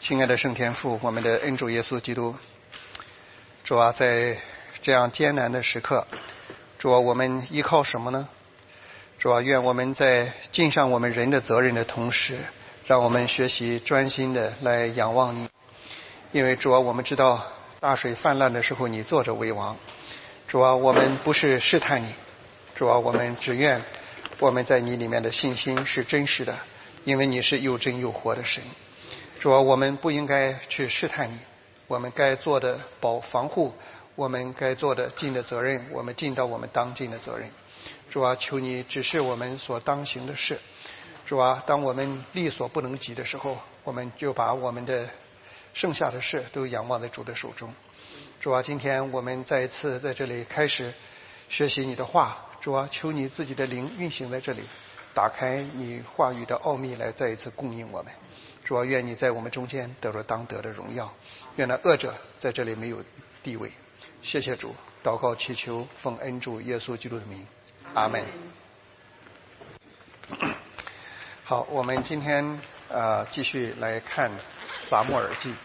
亲爱的圣天父，我们的恩主耶稣基督，主啊，在这样艰难的时刻，主啊，我们依靠什么呢？主啊，愿我们在尽上我们人的责任的同时，让我们学习专心的来仰望你。因为主啊，我们知道大水泛滥的时候，你坐着为王。主啊，我们不是试探你，主啊，我们只愿我们在你里面的信心是真实的，因为你是又真又活的神。主啊，我们不应该去试探你，我们该做的防护，我们该做的尽的责任，我们尽到我们当尽的责任。主啊，求你指示我们所当行的事。主啊，当我们力所不能及的时候，我们就把我们的剩下的事都仰望在主的手中。主啊，今天我们再一次在这里开始学习你的话。主啊，求你自己的灵运行在这里，打开你话语的奥秘来再一次供应我们。主啊，愿你在我们中间得着当得的荣耀，愿那恶者在这里没有地位。谢谢主，祷告祈求奉恩主耶稣基督的名，阿们。好，我们今天继续来看撒母耳记。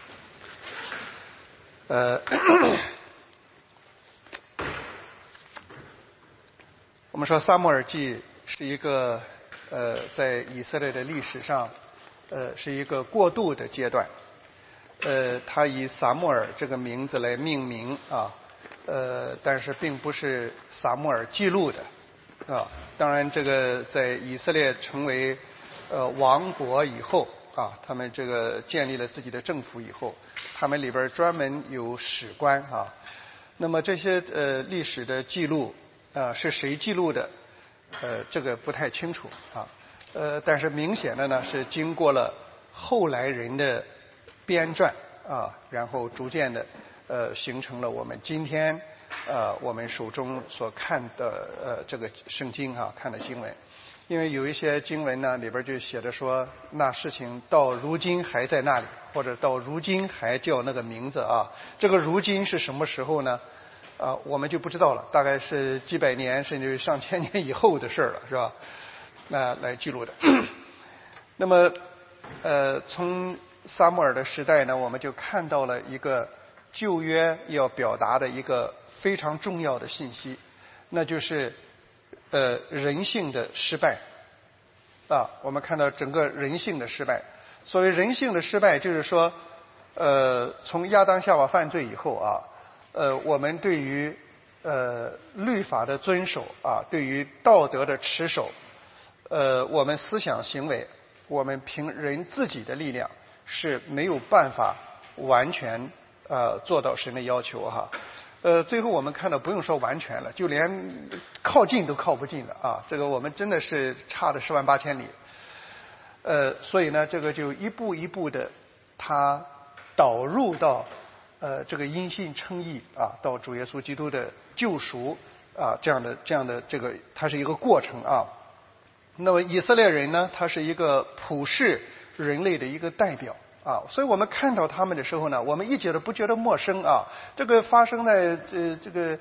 我们说撒母耳记是一个在以色列的历史上是一个过渡的阶段。他以撒母耳这个名字来命名啊，但是并不是撒母耳记录的啊。当然，这个在以色列成为王国以后啊，他们这个建立了自己的政府以后，他们里边专门有史官啊。那么这些历史的记录是谁记录的？这个不太清楚啊。但是明显的呢是经过了后来人的编撰啊，然后逐渐的形成了我们今天我们手中所看的这个圣经啊，看的经文。因为有一些经文呢里边就写着说，那事情到如今还在那里，或者到如今还叫那个名字啊。这个如今是什么时候呢？我们就不知道了，大概是几百年甚至上千年以后的事了，是吧？那来记录的。那么从撒母耳的时代呢，我们就看到了一个旧约要表达的一个非常重要的信息，那就是人性的失败啊。我们看到整个人性的失败。所谓人性的失败，就是说从亚当夏娃犯罪以后啊，我们对于律法的遵守啊，对于道德的持守，我们思想行为，我们凭人自己的力量是没有办法完全做到神的要求哈。最后我们看到不用说完全了，就连靠近都靠不近了啊！这个我们真的是差的10万8千里。所以呢，这个就一步一步的，它导入到这个因信称义啊，到主耶稣基督的救赎啊，这样的这个，它是一个过程啊。那么以色列人呢，他是一个普世人类的一个代表啊，所以我们看到他们的时候呢，我们一点都不觉得陌生啊。这个发生在这个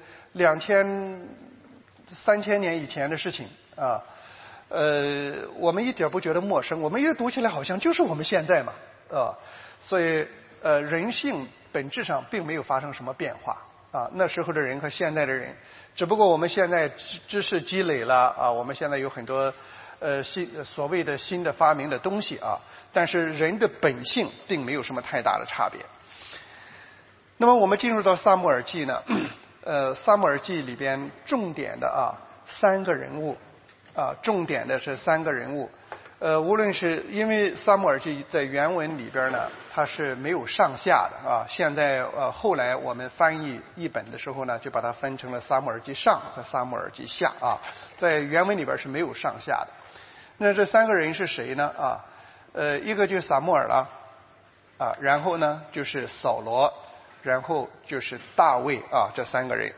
2000、3000年以前的事情啊，我们一点不觉得陌生，我们阅读起来好像就是我们现在嘛啊。所以人性本质上并没有发生什么变化啊。那时候的人和现在的人，只不过我们现在知识积累了啊，我们现在有很多所谓的新的发明的东西啊，但是人的本性并没有什么太大的差别。那么我们进入到撒母耳记呢，撒母耳记里边重点的3个人物啊，重点的是3个人物。无论是因为撒母耳记在原文里边呢，它是没有上下的啊。现在后来我们翻译译本的时候呢，就把它分成了撒母耳记上和撒母耳记下啊。在原文里边是没有上下的。那这3个人是谁呢？啊，一个就是撒母耳了啊，然后呢就是扫罗，然后就是大卫啊，这3个人。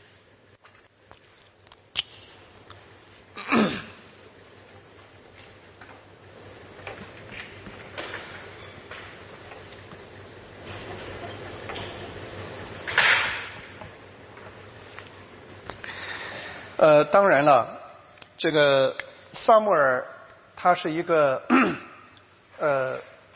当然了，这个撒母耳他是一个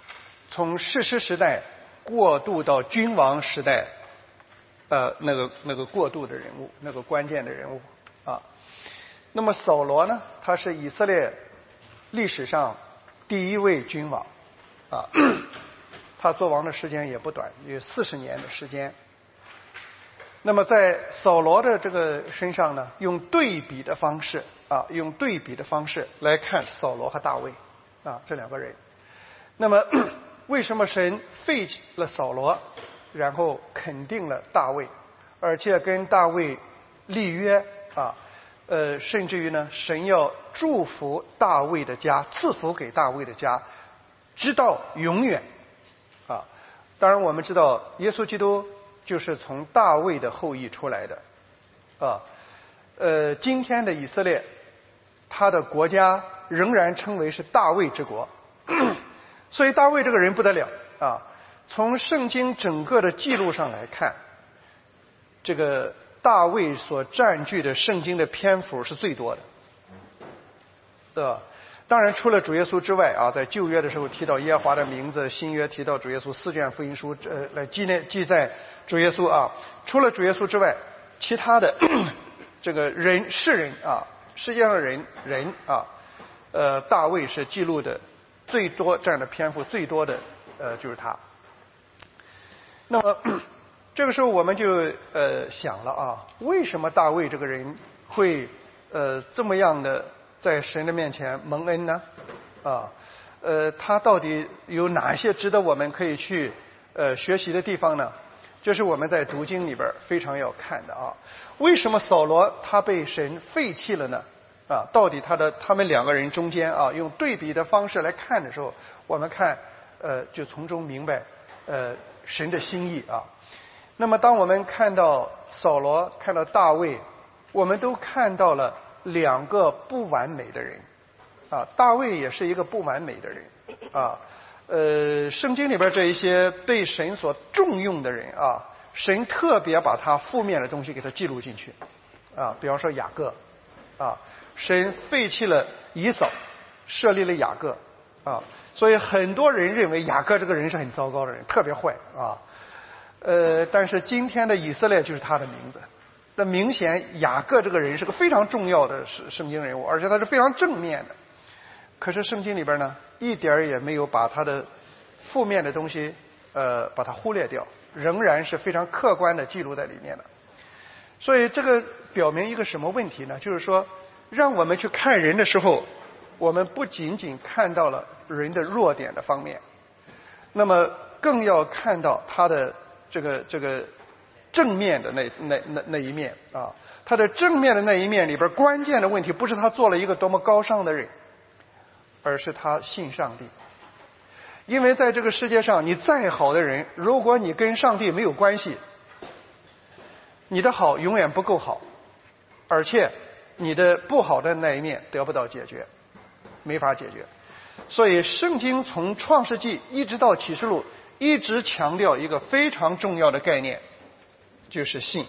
从士师时代过渡到君王时代，那个过渡的人物，那个关键的人物啊。那么扫罗呢，他是以色列历史上第一位君王啊，他做王的时间也不短，有40年的时间。那么在扫罗的这个身上呢，用对比的方式来看扫罗和大卫啊这两个人。那么为什么神废弃了扫罗，然后肯定了大卫，而且跟大卫立约啊？甚至于呢，神要祝福大卫的家，赐福给大卫的家，直到永远啊！当然，我们知道耶稣基督就是从大卫的后裔出来的啊。今天的以色列，他的国家仍然称为是大卫之国，所以大卫这个人不得了啊！从圣经整个的记录上来看，这个大卫所占据的圣经的篇幅是最多的，对吧？当然，除了主耶稣之外啊，在旧约的时候提到耶和华的名字，新约提到主耶稣4卷福音书，来记载主耶稣啊。除了主耶稣之外，其他的这个世人啊，世界上的人啊，大卫是记录的最多，占的篇幅最多的就是他。那么这个时候我们就想了啊，为什么大卫这个人会这么样的在神的面前蒙恩呢？啊，他到底有哪些值得我们可以去学习的地方呢？这是我们在读经里边非常要看的啊。为什么扫罗他被神废弃了呢？啊，到底他们两个人中间啊，用对比的方式来看的时候，我们看就从中明白神的心意啊。那么当我们看到扫罗，看到大卫，我们都看到了两个不完美的人啊。大卫也是一个不完美的人啊。圣经里边这一些被神所重用的人啊，神特别把他负面的东西给他记录进去啊。比方说雅各啊，神废弃了以扫，设立了雅各啊。所以很多人认为雅各这个人是很糟糕的人，特别坏啊。但是今天的以色列就是他的名字。那明显雅各这个人是个非常重要的圣经人物，而且他是非常正面的。可是圣经里边呢，一点也没有把他的负面的东西把它忽略掉，仍然是非常客观的记录在里面的。所以这个表明一个什么问题呢？就是说，让我们去看人的时候，我们不仅仅看到了人的弱点的方面，那么更要看到他的这个正面的那一面啊。他的正面的那一面里边，关键的问题不是他做了一个多么高尚的人，而是他信上帝。因为在这个世界上，你再好的人，如果你跟上帝没有关系，你的好永远不够好，而且你的不好的那一面得不到解决，没法解决。所以圣经从创世纪一直到启示录，一直强调一个非常重要的概念，就是信。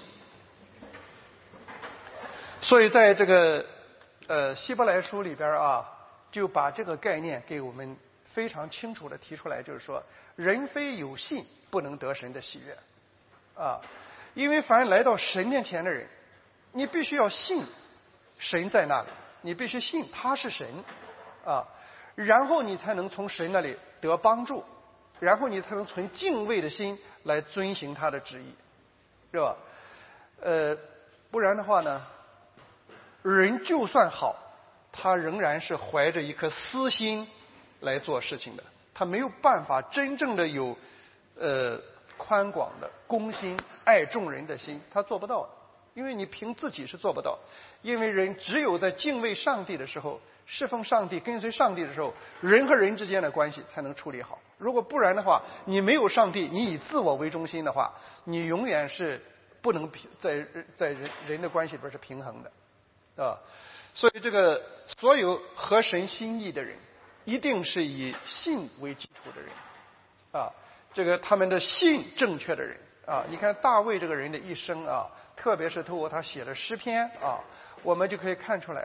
所以在这个希伯来书里边啊，就把这个概念给我们非常清楚的提出来，就是说，人非有信不能得神的喜悦啊。因为凡来到神面前的人，你必须要信神在那里，你必须信他是神啊，然后你才能从神那里得帮助，然后你才能存敬畏的心来遵行他的旨意，是吧？不然的话呢，人就算好，他仍然是怀着一颗私心来做事情的，他没有办法真正的有宽广的公心、爱众人的心，他做不到的。因为你凭自己是做不到，因为人只有在敬畏上帝的时候，侍奉上帝、跟随上帝的时候，人和人之间的关系才能处理好。如果不然的话，你没有上帝，你以自我为中心的话，你永远是不能在人的关系里边是平衡的啊。所以这个所有合神心意的人，一定是以信为基础的人啊。这个他们的信正确的人啊，你看大卫这个人的一生啊，特别是透过他写的诗篇啊，我们就可以看出来，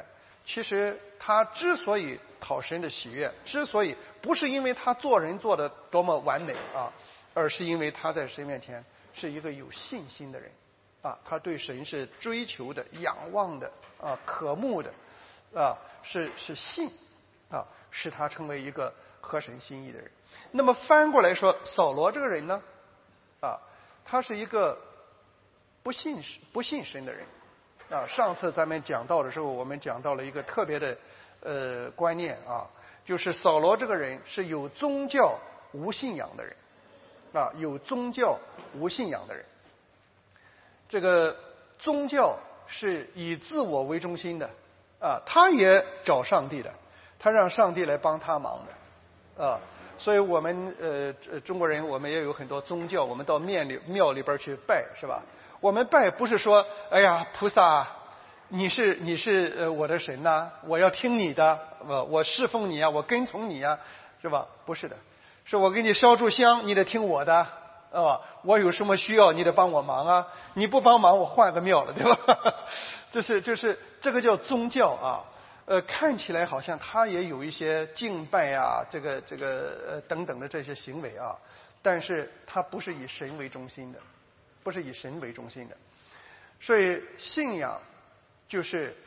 其实他之所以讨神的喜悦，之所以不是因为他做人做的多么完美啊，而是因为他在神面前是一个有信心的人啊，他对神是追求的、仰望的啊、渴慕的啊，是信啊，使他成为一个合神心意的人。那么翻过来说，扫罗这个人呢，啊，他是一个不信神的人啊。上次咱们讲到的时候，我们讲到了一个特别的观念啊，就是扫罗这个人是有宗教无信仰的人啊，有宗教无信仰的人。这个宗教是以自我为中心的啊，他也找上帝的，他让上帝来帮他忙的啊。所以我们中国人，我们也有很多宗教，我们到庙里边去拜，是吧？我们拜不是说，哎呀，菩萨，你是我的神呐，我要听你的，我侍奉你啊，我跟从你啊，是吧？不是的，是我给你烧炷香，你得听我的，我有什么需要，你得帮我忙啊，你不帮忙，我换个庙了，对吧？就是这个叫宗教啊。看起来好像他也有一些敬拜啊，这个等等的这些行为啊，但是他不是以神为中心的，不是以神为中心的。所以信仰就是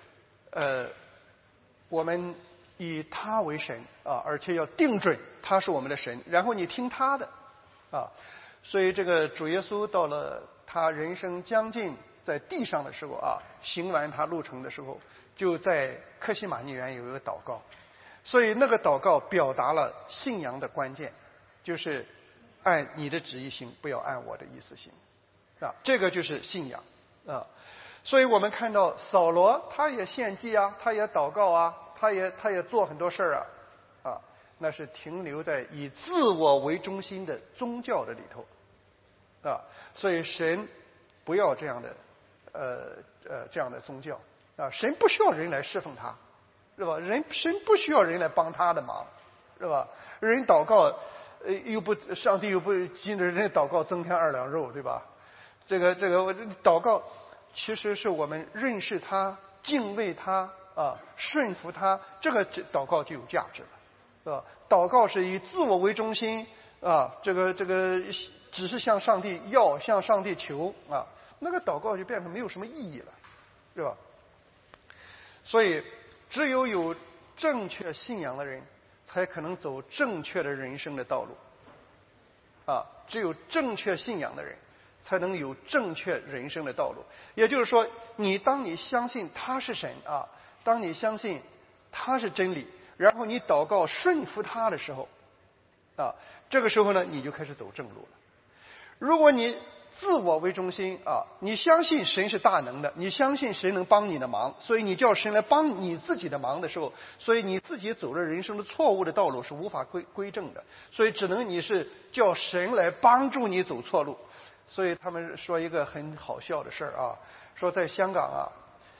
我们以他为神啊，而且要定准他是我们的神，然后你听他的啊。所以这个主耶稣到了他人生将近在地上的时候啊，行完他路程的时候，就在客西马尼园有一个祷告，所以那个祷告表达了信仰的关键，就是按你的旨意行，不要按我的意思行啊，这个就是信仰啊。所以我们看到扫罗他也献祭啊，他也祷告啊，他也做很多事儿啊，那是停留在以自我为中心的宗教的里头啊。所以神不要这样的这样的宗教啊，神不需要人来侍奉他，是吧？神不需要人来帮他的忙，是吧？人祷告，上帝又不经着人祷告增添2两肉，对吧？这个祷告其实是我们认识他、敬畏他啊、顺服他，这个祷告就有价值了，是吧？祷告是以自我为中心啊，这个只是向上帝要、向上帝求啊，那个祷告就变成没有什么意义了，是吧？所以只有正确信仰的人才可能走正确的人生的道路啊，只有正确信仰的人才能有正确人生的道路。也就是说，当你相信他是神啊，当你相信他是真理，然后你祷告顺服他的时候啊，这个时候呢，你就开始走正路了。如果你自我为中心啊，你相信神是大能的，你相信神能帮你的忙，所以你叫神来帮你自己的忙的时候，所以你自己走了人生的错误的道路是无法归正的，所以只能你是叫神来帮助你走错路。所以他们说一个很好笑的事儿啊，说在香港啊，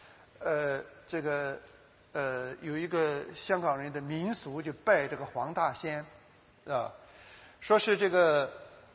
有一个香港人的民俗就拜这个黄大仙啊，说是这个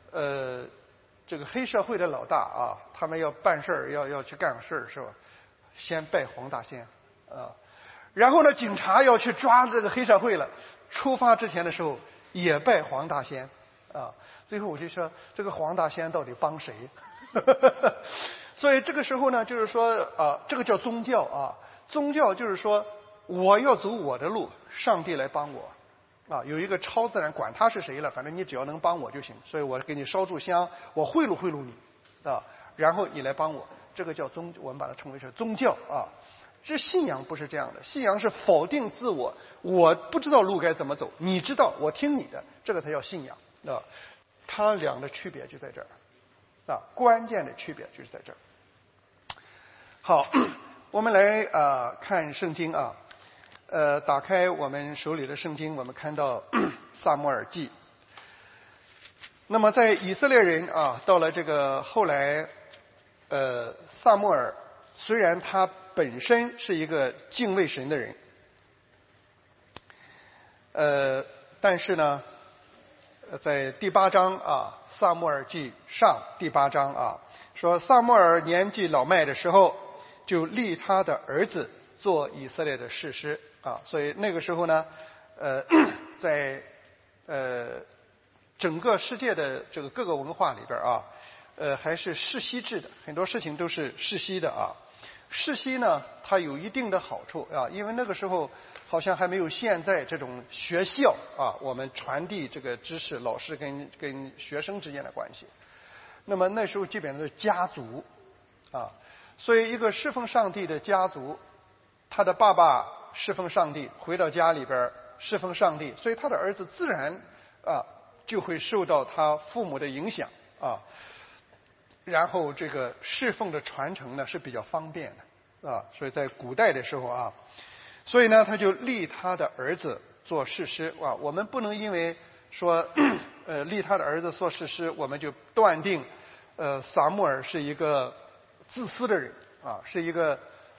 黑社会的老大啊，他们要办事儿，要去干事儿是吧？先拜黄大仙啊，然后呢，警察要去抓这个黑社会了，出发之前的时候也拜黄大仙啊。最后我就说，这个黄大仙到底帮谁？所以这个时候呢，就是说啊，这个叫宗教啊，宗教就是说我要走我的路，上帝来帮我。啊，有一个超自然，管他是谁了，反正你只要能帮我就行。所以我给你烧炷香，我贿赂你啊，然后你来帮我，这个叫我们把它称为是宗教啊。这信仰不是这样的，信仰是否定自我，我不知道路该怎么走，你知道，我听你的，这个才叫信仰啊。它俩的区别就在这儿啊，关键的区别就是在这儿。好，我们来看圣经啊。打开我们手里的圣经，我们看到撒母耳记。那么在以色列人啊，到了这个后来，撒母耳虽然他本身是一个敬畏神的人，但是呢，在第8章啊，撒母耳记上第8章啊，说撒母耳年纪老迈的时候，就立他的儿子做以色列的士师啊。所以那个时候呢，在整个世界的这个各个文化里边啊，还是世袭制的，很多事情都是世袭的啊。世袭呢，它有一定的好处啊，因为那个时候好像还没有现在这种学校啊，我们传递这个知识，老师跟学生之间的关系。那么那时候基本上是家族啊，所以一个侍奉上帝的家族，他的爸爸侍奉上帝，回到家里边侍奉上帝，所以他的儿子自然啊就会受到他父母的影响啊。然后这个侍奉的传承呢是比较方便的啊，所以在古代的时候啊，所以呢他就立他的儿子做士师啊。我们不能因为说立他的儿子做士师，我们就断定撒母耳是一个自私的人啊，是一个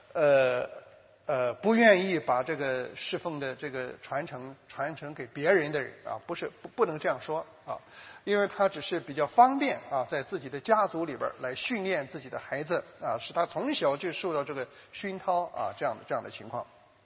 不愿意把这个侍奉的这个传承给别人的人啊，不能这样说啊，因为他只是比较方便啊，在自己的家族里边来训练自己的孩子啊，使他从小就受到这个熏陶啊，这样的情况。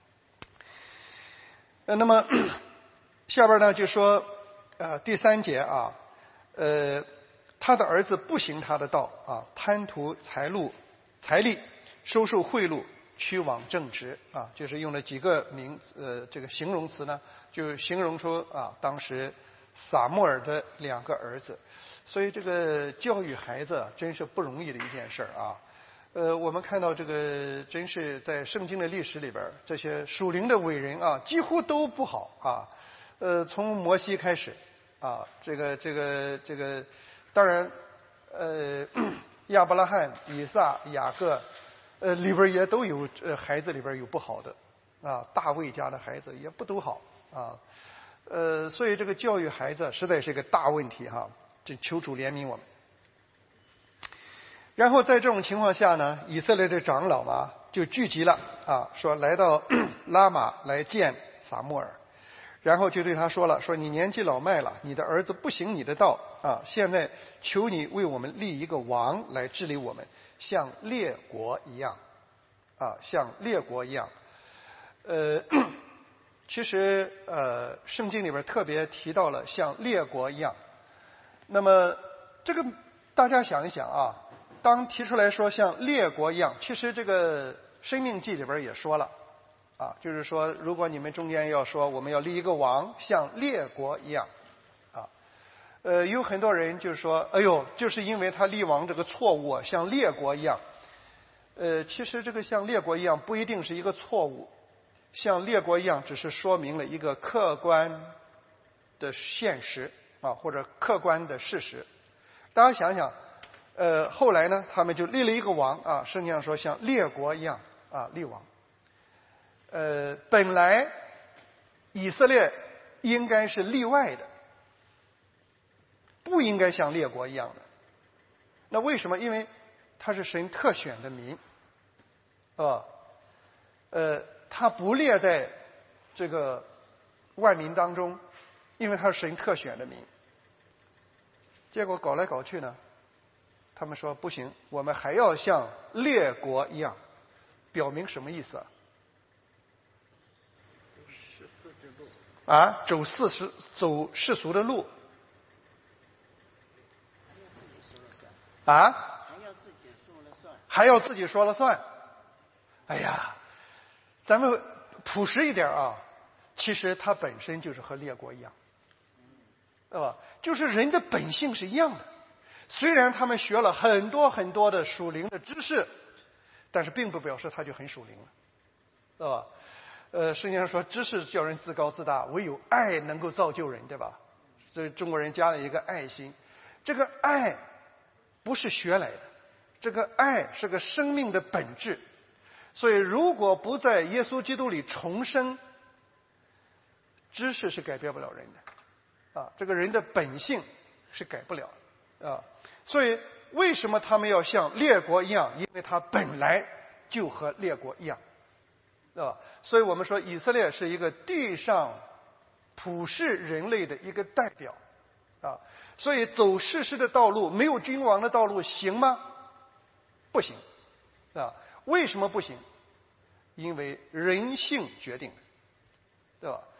那么下边呢就说第3节啊，他的儿子不行他的道啊，贪图财力，收受贿赂，屈枉正直啊，就是用了几个这个形容词呢，就形容出啊当时撒母耳的2个儿子。所以这个教育孩子真是不容易的一件事啊。我们看到这个真是在圣经的历史里边，这些属灵的伟人啊，几乎都不好啊。从摩西开始啊，这个，当然亚伯拉罕、以撒、雅各里边也都有孩子里边有不好的啊，大卫家的孩子也不都好啊。所以这个教育孩子实在是一个大问题哈，就求主怜悯我们。然后在这种情况下呢，以色列的长老啊就聚集了啊，说来到拉玛来见撒母耳，然后就对他说了，说你年纪老迈了，你的儿子不行你的道啊，现在求你为我们立一个王来治理我们，像列国一样啊，像列国一样。其实圣经里边特别提到了像列国一样。那么这个大家想一想啊，当提出来说像列国一样，其实这个申命记里边也说了啊，就是说如果你们中间要说我们要立一个王像列国一样啊，有很多人就说哎呦，就是因为他立王这个错误像列国一样。其实这个像列国一样不一定是一个错误，像列国一样只是说明了一个客观的现实啊，或者客观的事实。大家想想后来呢他们就立了一个王啊，圣经上说像列国一样啊立王。本来以色列应该是例外的，不应该像列国一样的。那为什么？因为他是神特选的民他不列在这个万民当中，因为他是神特选的民。结果搞来搞去呢，他们说不行，我们还要像列国一样。表明什么意思啊？走世俗的路啊？还要自己说了算。哎呀，咱们朴实一点啊，其实它本身就是和列国一样，对吧？就是人的本性是一样的。虽然他们学了很多很多的属灵的知识，但是并不表示他就很属灵了，对吧？圣经上说知识叫人自高自大，唯有爱能够造就人，对吧？所以中国人加了一个爱心。这个爱不是学来的，这个爱是个生命的本质。所以如果不在耶稣基督里重生，知识是改变不了人的啊，这个人的本性是改不了啊。所以为什么他们要像列国一样？因为他本来就和列国一样啊。所以我们说以色列是一个地上普世人类的一个代表啊。所以走世事的道路，没有君王的道路行吗？不行啊。为什么不行？ 因为人性决定的，对吧？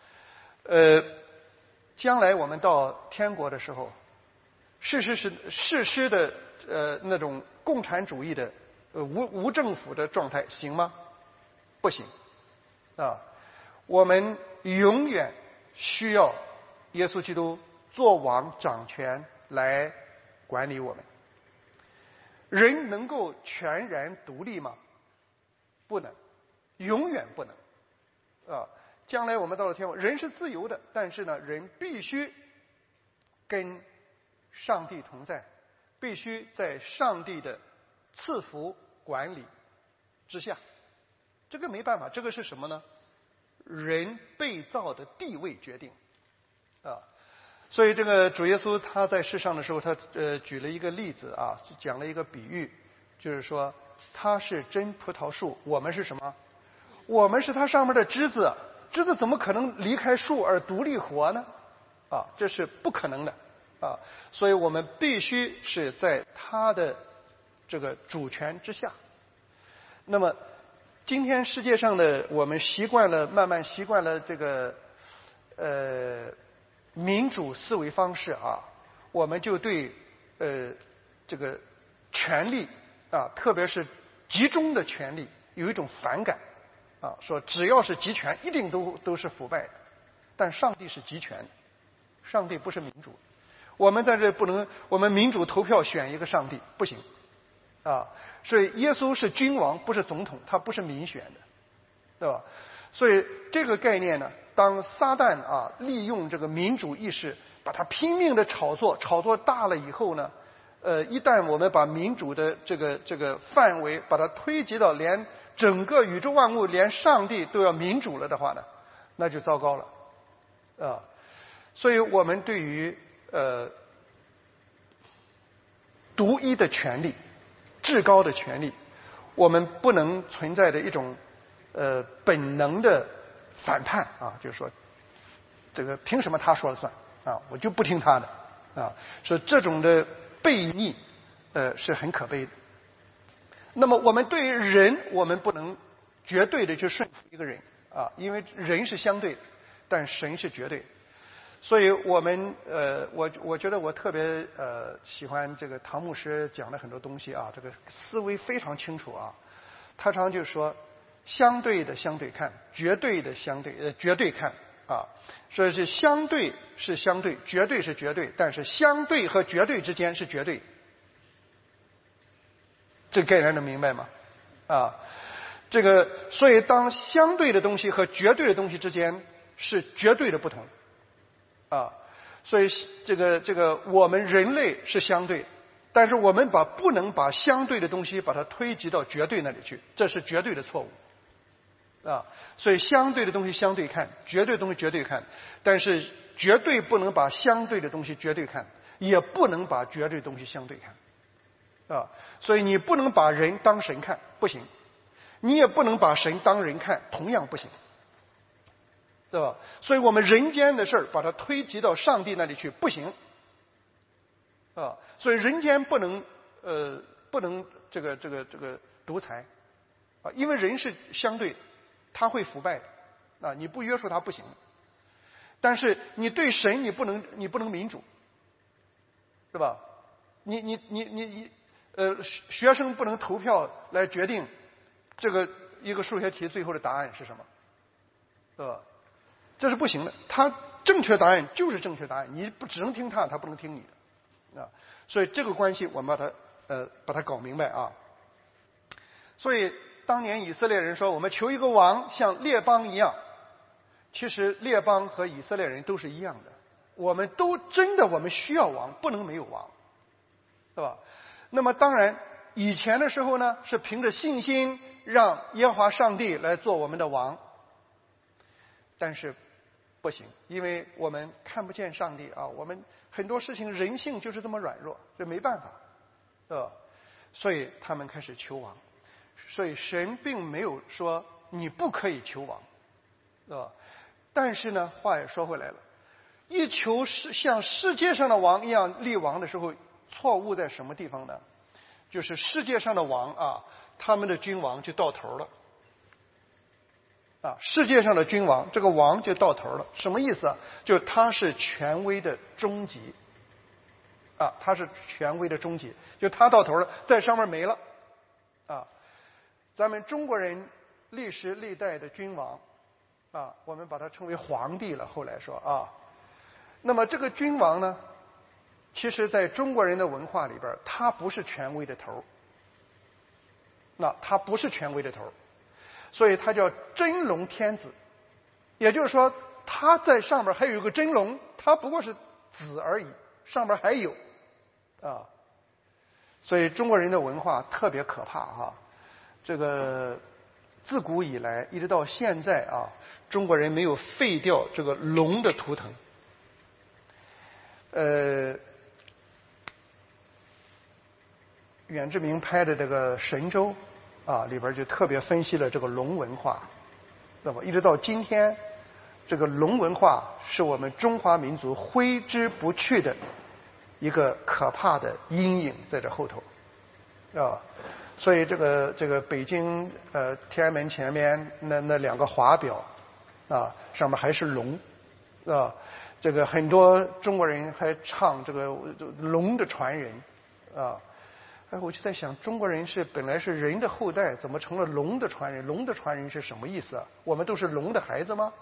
将来我们到天国的时候，世世的那种共产主义的无政府的状态行吗？不行啊！我们永远需要耶稣基督做王掌权来管理我们。人能够全然独立吗？不能，永远不能啊！将来我们到了天国，人是自由的，但是呢，人必须跟上帝同在，必须在上帝的赐福管理之下。这个没办法，这个是什么呢？人被造的地位决定啊。所以这个主耶稣他在世上的时候，他举了一个例子啊，讲了一个比喻，就是说他是真葡萄树，我们是什么？我们是它上面的枝子，枝子怎么可能离开树而独立活呢？啊，这是不可能的啊！所以我们必须是在他的这个主权之下。那么今天世界上的我们慢慢习惯了这个民主思维方式啊，我们就对这个权力啊，特别是集中的权力有一种反感啊，说只要是集权，一定都是腐败的。但上帝是集权，上帝不是民主。我们在这不能，我们民主投票选一个上帝不行啊。所以耶稣是君王，不是总统，他不是民选的，对吧？所以这个概念呢，当撒旦啊利用这个民主意识，把它拼命的炒作大了以后呢，一旦我们把民主的这个范围把它推及到连整个宇宙万物，连上帝都要民主了的话呢，那就糟糕了啊。所以我们对于独一的权利、至高的权利，我们不能存在的一种本能的反叛啊，就是说这个凭什么他说了算啊，我就不听他的啊，所以这种的悖逆是很可悲的。那么我们对于人，我们不能绝对的去顺服一个人啊，因为人是相对的，但神是绝对的。所以我们我觉得我特别喜欢这个唐牧师讲的很多东西啊，这个思维非常清楚啊。他常就说相对的相对看，绝对的绝对看啊。所以是相对是相对，绝对是绝对，但是相对和绝对之间是绝对。这个概念能明白吗？啊，这个所以当相对的东西和绝对的东西之间是绝对的不同。啊，所以这个我们人类是相对，但是我们不能把相对的东西把它推及到绝对那里去，这是绝对的错误啊。所以相对的东西相对看，绝对的东西绝对看，但是绝对不能把相对的东西绝对看，也不能把绝对的东西相对看啊。所以你不能把人当神看，不行；你也不能把神当人看，同样不行。对吧？所以我们人间的事儿把它推及到上帝那里去不行啊！所以人间不能这个独裁啊，因为人是相对，他会腐败的啊，你不约束他不行。但是你对神你不能民主，是吧？学生不能投票来决定这个一个数学题最后的答案是什么，是吧？这是不行的，他正确答案就是正确答案，你只能听他，他不能听你的啊。所以这个关系我们把它搞明白啊。所以当年以色列人说我们求一个王像列邦一样，其实列邦和以色列人都是一样的，我们需要王，不能没有王，是吧？那么当然以前的时候呢，是凭着信心让耶和华上帝来做我们的王，但是不行，因为我们看不见上帝啊，我们很多事情人性就是这么软弱，这没办法，所以他们开始求王。所以神并没有说你不可以求王，但是呢，话也说回来了，一求像世界上的王一样立王的时候，错误在什么地方呢？就是世界上的王啊，他们的君王就到头了， 世界上的君王，这个王就到头了，什么意思啊？就是他是权威的终极，他是权威的终极，就他到头了，在上面没了，咱们中国人历时历代的君王，我们把它称为皇帝了。后来说那么这个君王呢，其实在中国人的文化里边，他不是权威的头，他不是权威的头。所以他叫真龙天子，也就是说他在上面还有一个真龙，他不过是子而已，上面还有所以中国人的文化特别可怕这个自古以来一直到现在中国人没有废掉这个龙的图腾。远志明拍的这个《神州》里边就特别分析了这个龙文化，那么一直到今天，这个龙文化是我们中华民族挥之不去的一个可怕的阴影在这后头所以这个北京天安门前面那两个华表上面还是龙这个很多中国人还唱这个龙的传人我就在想，中国人本来是人的后代，怎么成了龙的传人？龙的传人是什么意思啊？我们都是龙的孩子吗？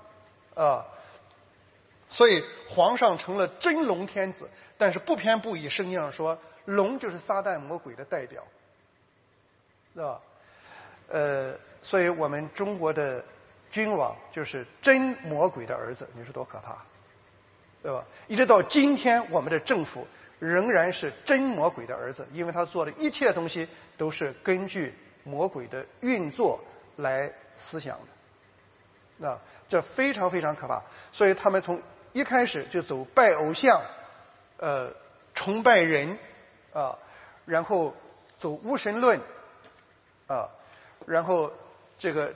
所以皇上成了真龙天子，但是不偏不倚，圣经上说龙就是撒旦魔鬼的代表，所以我们中国的君王就是真魔鬼的儿子，你说多可怕，对吧？一直到今天，我们的政府仍然是真魔鬼的儿子，因为他做的一切东西都是根据魔鬼的运作来思想的，这非常非常可怕。所以他们从一开始就走拜偶像，崇拜人，然后走无神论，然后这个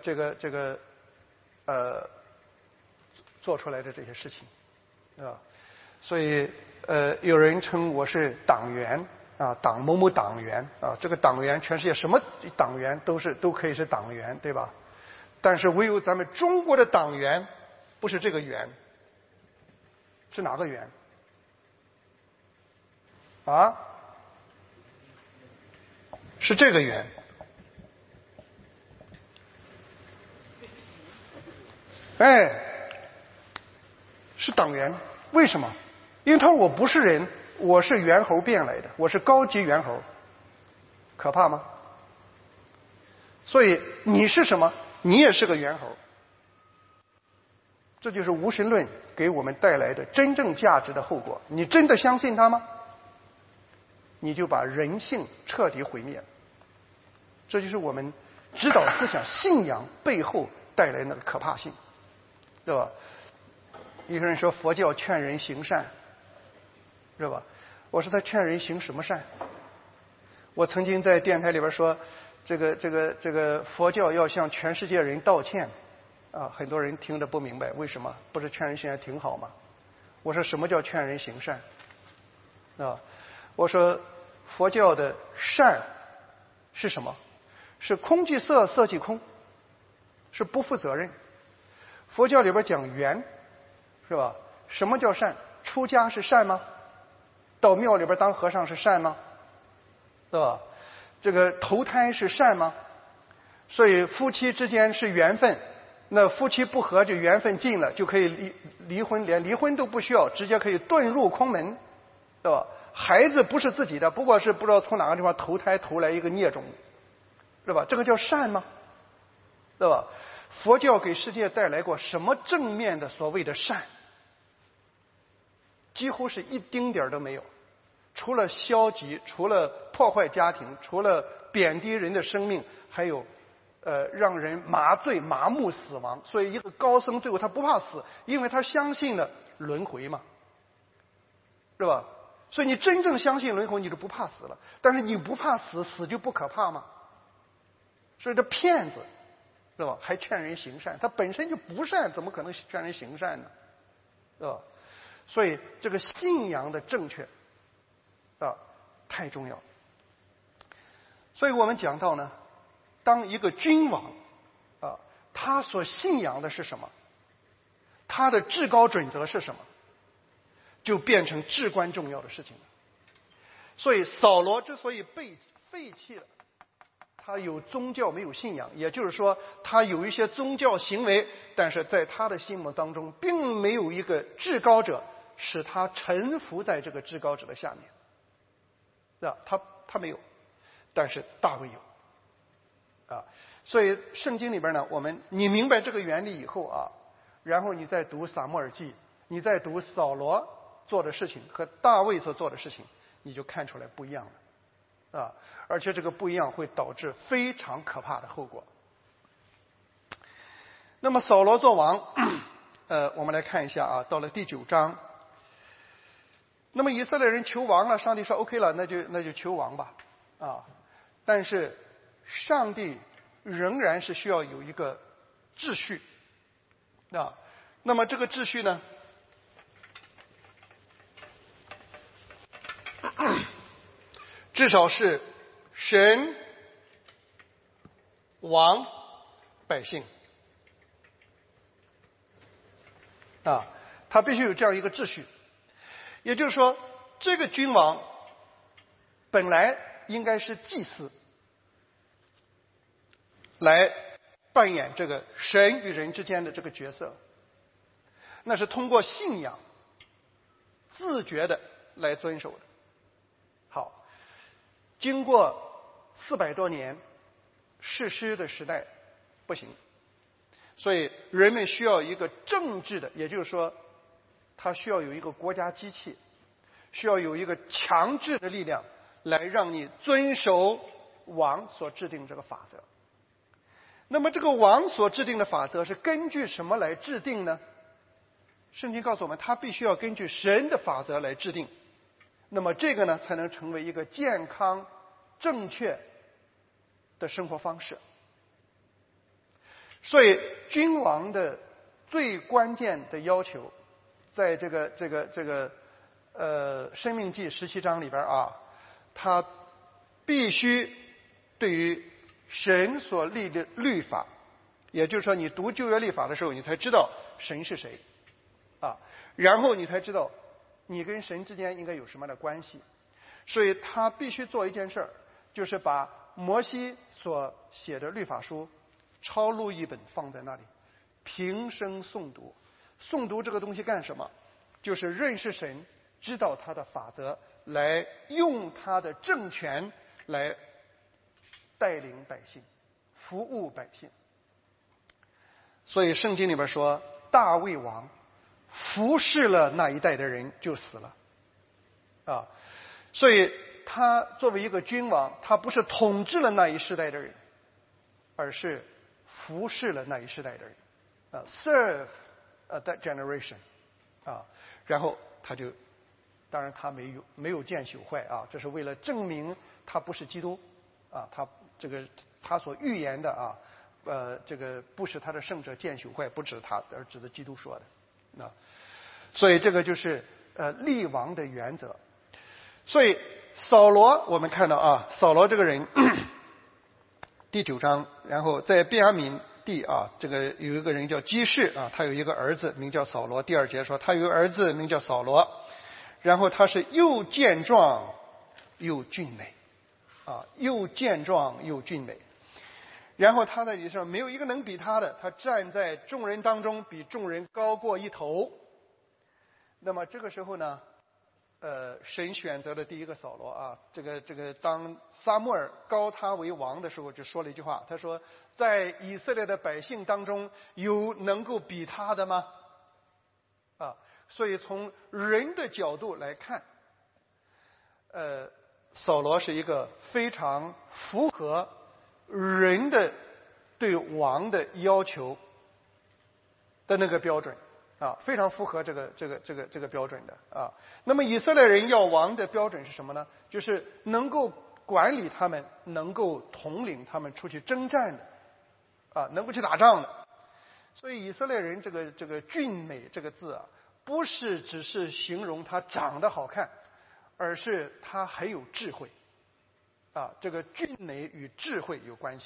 做出来的这些事情，所以有人称我是党员党某某党员这个党员全世界什么党员都可以是党员，对吧？但是唯有咱们中国的党员不是这个员，是哪个员是这个员。是党员。为什么？因为他说我不是人，我是猿猴变来的，我是高级猿猴，可怕吗？所以你是什么？你也是个猿猴。这就是无神论给我们带来的真正价值的后果。你真的相信它吗？你就把人性彻底毁灭。这就是我们指导思想信仰背后带来那个可怕性，对吧？一个人说佛教劝人行善，是吧？我说他劝人行什么善？我曾经在电台里边说，这个佛教要向全世界人道歉很多人听着不明白，为什么？不是劝人行善挺好吗？我说什么叫劝人行善我说佛教的善是什么？是空即色，色即空，是不负责任。佛教里边讲缘，是吧？什么叫善？出家是善吗？到庙里边当和尚是善吗？对吧？这个投胎是善吗？所以夫妻之间是缘分，那夫妻不和就缘分尽了，就可以离婚，连离婚都不需要，直接可以遁入空门，对吧？孩子不是自己的，不过是不知道从哪个地方投胎投来一个孽种，是吧？这个叫善吗？对吧？佛教给世界带来过什么正面的所谓的善？几乎是一丁点都没有，除了消极，除了破坏家庭，除了贬低人的生命，还有让人麻醉麻木死亡。所以一个高僧最后他不怕死，因为他相信了轮回嘛，是吧？所以你真正相信轮回，你就不怕死了。但是你不怕死，死就不可怕吗？所以这骗子，是吧？还劝人行善，他本身就不善，怎么可能劝人行善呢？是吧？所以这个信仰的正确太重要。所以我们讲到呢，当一个君王他所信仰的是什么，他的至高准则是什么，就变成至关重要的事情了。所以扫罗之所以被废弃了，他有宗教没有信仰，也就是说他有一些宗教行为，但是在他的心目当中并没有一个至高者使他臣服在这个至高者的下面，对吧？他没有，但是大卫有啊。所以圣经里边呢，你明白这个原理以后啊，然后你再读撒母耳记，你再读扫罗做的事情和大卫所做的事情，你就看出来不一样了啊。而且这个不一样会导致非常可怕的后果。那么扫罗做王，我们来看一下啊，到了第9章。那么以色列人求王了，上帝说 OK 了，那就求王吧啊。但是上帝仍然是需要有一个秩序啊。那么这个秩序呢，至少是神、王、百姓啊，他必须有这样一个秩序。也就是说，这个君王本来应该是祭司，来扮演这个神与人之间的这个角色，那是通过信仰自觉的来遵守的。好，经过400多年士师的时代不行，所以人们需要一个政治的，也就是说他需要有一个国家机器，需要有一个强制的力量来让你遵守王所制定这个法则。那么这个王所制定的法则是根据什么来制定呢？圣经告诉我们，他必须要根据神的法则来制定。那么这个呢，才能成为一个健康正确的生活方式。所以君王的最关键的要求，在这个申命记17章里边啊，他必须对于神所立的律法，也就是说你读旧约律法的时候，你才知道神是谁啊，然后你才知道你跟神之间应该有什么样的关系。所以他必须做一件事儿，就是把摩西所写的律法书抄录一本放在那里，平生诵读。诵读这个东西干什么？就是认识神，知道他的法则，来用他的政权来带领百姓，服务百姓。所以圣经里边说，大卫王服侍了那一代的人就死了啊。所以他作为一个君王，他不是统治了那一世代的人，而是服侍了那一世代的人啊 ，serve that generation 啊。然后他就，当然他没有见朽坏啊，这是为了证明他不是基督啊，他所预言的啊，这个不是他的圣者见朽坏，不指他，而指的基督说的啊。所以这个就是立王的原则。所以扫罗，我们看到啊，扫罗这个人第9章，然后在便雅悯地啊，这个有一个人叫基士啊，他有一个儿子名叫扫罗。第2节说他有一个儿子名叫扫罗，然后他是又健壮又俊美啊，又健壮又俊美。然后他的意思说没有一个能比他的，他站在众人当中比众人高过一头。那么这个时候呢，神选择了第一个扫罗啊，这个当撒母耳膏他为王的时候，就说了一句话，他说：“在以色列的百姓当中，有能够比他的吗？”啊，所以从人的角度来看，扫罗是一个非常符合人的对王的要求的那个标准。啊，非常符合这个标准的啊。那么以色列人要王的标准是什么呢？就是能够管理他们，能够统领他们出去征战的，啊，能够去打仗的。所以以色列人这个俊美这个字啊，不是只是形容他长得好看，而是他很有智慧。啊，这个俊美与智慧有关系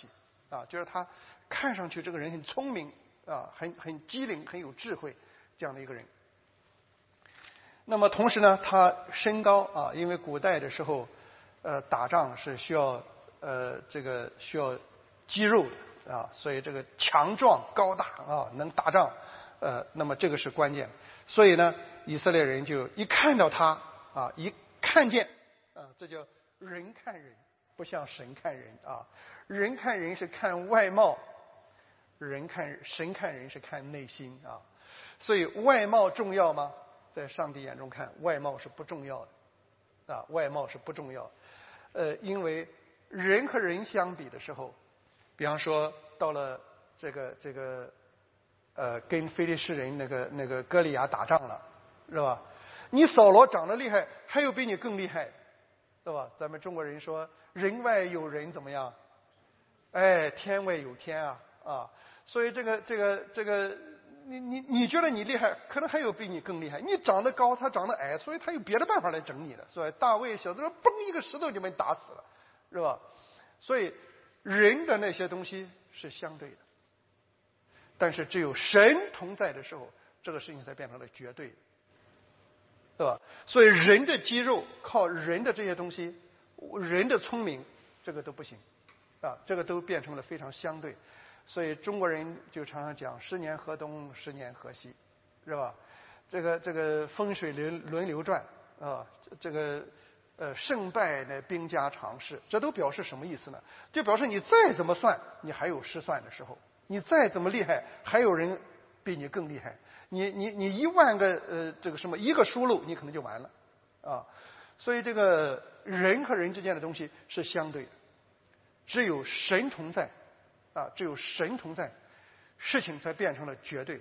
就是他看上去这个人很聪明很机灵，很有智慧这样的一个人。那么同时呢，他身高因为古代的时候打仗是需要需要肌肉的所以这个强壮高大能打仗那么这个是关键。所以呢，以色列人就一看到他一看见这叫人看人，不像神看人人看人是看外貌，神看人是看内心所以外貌重要吗？在上帝眼中看，外貌是不重要的外貌是不重要因为人和人相比的时候，比方说到了这个跟非利士人那个歌利亚打仗了，是吧？你扫罗长得厉害，还有比你更厉害，是吧？咱们中国人说人外有人怎么样？天外有天所以这个你觉得你厉害，可能还有比你更厉害。你长得高，他长得矮，所以他有别的办法来整你的，是吧？大卫小的时候嘣一个石头就把你打死了，是吧？所以人的那些东西是相对的，但是只有神同在的时候，这个事情才变成了绝对，对吧？所以人的肌肉靠人的这些东西，人的聪明，这个都不行这个都变成了非常相对。所以中国人就常常讲10年河东10年河西，是吧？这个风水轮流转这个胜败呢兵家常事，这都表示什么意思呢？就表示你再怎么算，你还有失算的时候；你再怎么厉害，还有人比你更厉害。你10000个这个什么一个疏漏，你可能就完了所以这个人和人之间的东西是相对的，只有神同在只有神同在，事情才变成了绝对。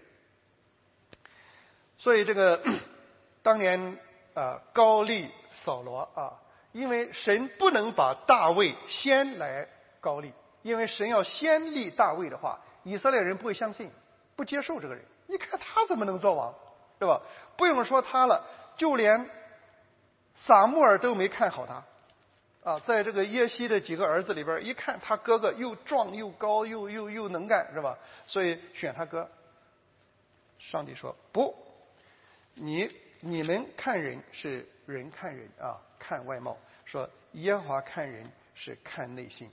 所以这个当年高立扫罗因为神不能把大卫先来高立，因为神要先立大卫的话，以色列人不会相信，不接受这个人。你看他怎么能做王，对吧？不用说他了，就连撒母耳都没看好他在这个耶西的几个儿子里边，一看他哥哥又壮又高又能干，是吧？所以选他哥。上帝说不，你们看人是人看人看外貌，说耶和华看人是看内心。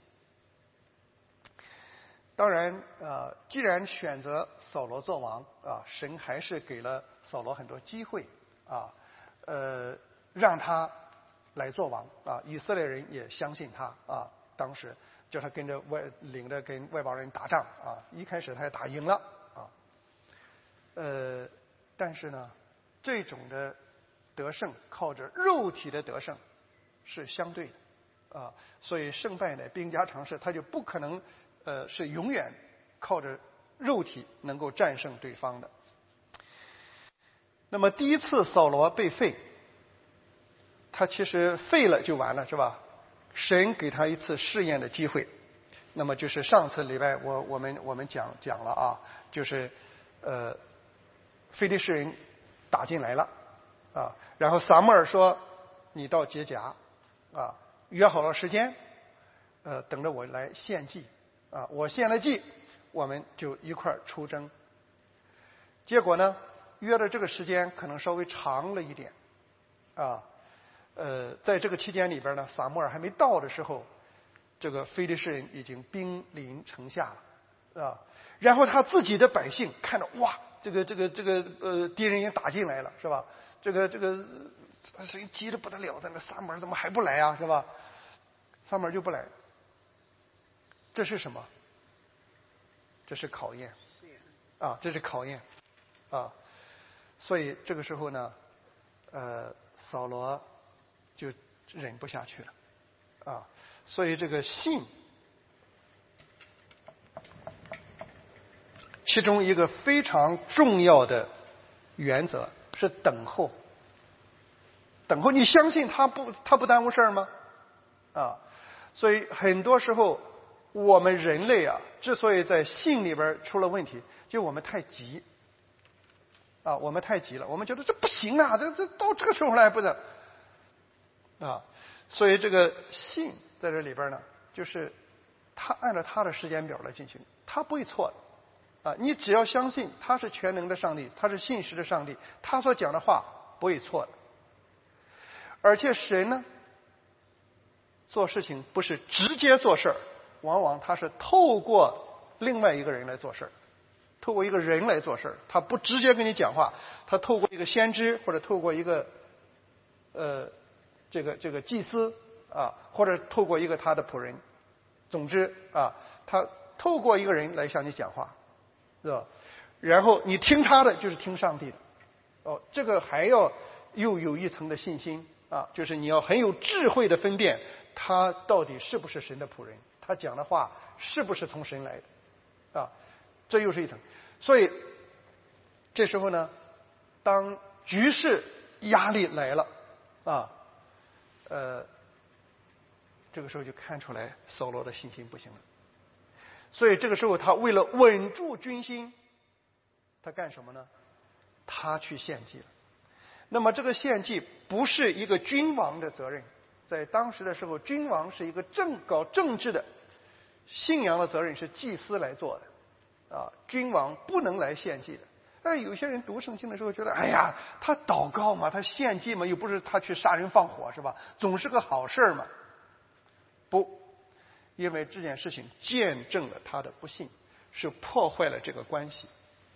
当然既然选择扫罗做王神还是给了扫罗很多机会让他来做王以色列人也相信他当时叫他跟着领着跟外邦人打仗一开始他也打赢了但是呢，这种的得胜靠着肉体的得胜是相对的所以胜败呢兵家常事，他就不可能是永远靠着肉体能够战胜对方的。那么第一次扫罗被废，他其实废了就完了，是吧？神给他一次试验的机会，那么就是上次礼拜我们讲了就是非利士人打进来了然后撒母耳说你到结甲约好了时间等着我来献祭我献了祭，我们就一块儿出征。结果呢，约的这个时间可能稍微长了一点在这个期间里边呢，撒母耳还没到的时候，这个非利士人已经兵临城下了然后他自己的百姓看到哇，这个敌人已经打进来了，是吧？这个谁急得不得了，那撒母耳怎么还不来是吧？撒母耳就不来。这是什么？这是考验这是考验所以这个时候呢扫罗就忍不下去了所以这个信其中一个非常重要的原则是等候。等候，你相信他不耽误事儿吗所以很多时候我们人类之所以在信里边出了问题，就我们太急我们太急了，我们觉得这不行这到这个时候来不得所以这个信在这里边呢，就是他按照他的时间表来进行，他不会错的啊！你只要相信他是全能的上帝，他是信实的上帝，他所讲的话不会错的。而且神呢，做事情不是直接做事儿，往往他是透过另外一个人来做事儿，透过一个人来做事儿，他不直接跟你讲话，他透过一个先知或者透过一个这个祭司啊，或者透过一个他的仆人，总之啊，他透过一个人来向你讲话，是吧？然后你听他的就是听上帝的。哦，这个还要又有一层的信心啊，就是你要很有智慧的分辨他到底是不是神的仆人，他讲的话是不是从神来的啊？这又是一层。所以这时候呢，当局势压力来了啊，这个时候就看出来扫罗的信心不行了。所以这个时候他为了稳住军心，他干什么呢？他去献祭了。那么这个献祭不是一个君王的责任，在当时的时候，君王是一个搞政治的，信仰的责任是祭司来做的啊，君王不能来献祭的。但有些人读圣经的时候觉得，哎呀，他祷告嘛，他献祭嘛，又不是他去杀人放火，是吧？总是个好事嘛。不，因为这件事情见证了他的不信，是破坏了这个关系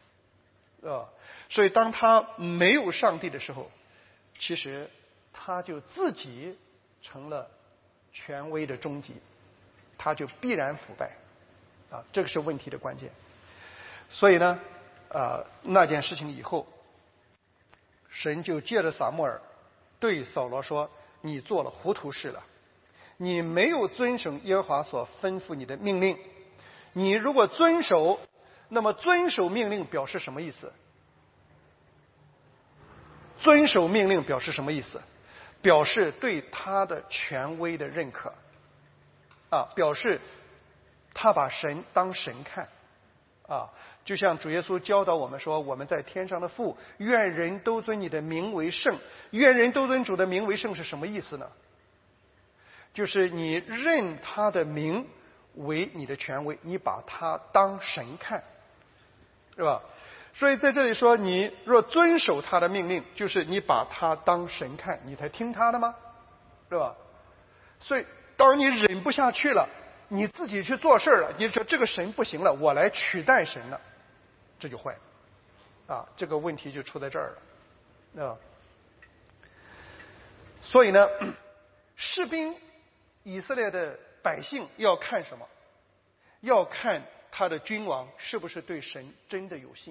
所以当他没有上帝的时候，其实他就自己成了权威的终极，他就必然腐败啊，这个是问题的关键。所以呢那件事情以后，神就借着撒母耳对扫罗说，你做了糊涂事了，你没有遵守耶和华所吩咐你的命令。你如果遵守，那么遵守命令表示什么意思？遵守命令表示什么意思？表示对他的权威的认可啊，表示他把神当神看啊。就像主耶稣教导我们说，我们在天上的父，愿人都尊你的名为圣。愿人都尊主的名为圣是什么意思呢？就是你认他的名为你的权威，你把他当神看，是吧？所以在这里说，你若遵守他的命令，就是你把他当神看，你才听他的吗？是吧？所以当你忍不下去了，你自己去做事了，你说这个神不行了，我来取代神了，这就坏了啊！这个问题就出在这儿了啊！所以呢，士兵以色列的百姓要看什么？要看他的君王是不是对神真的有信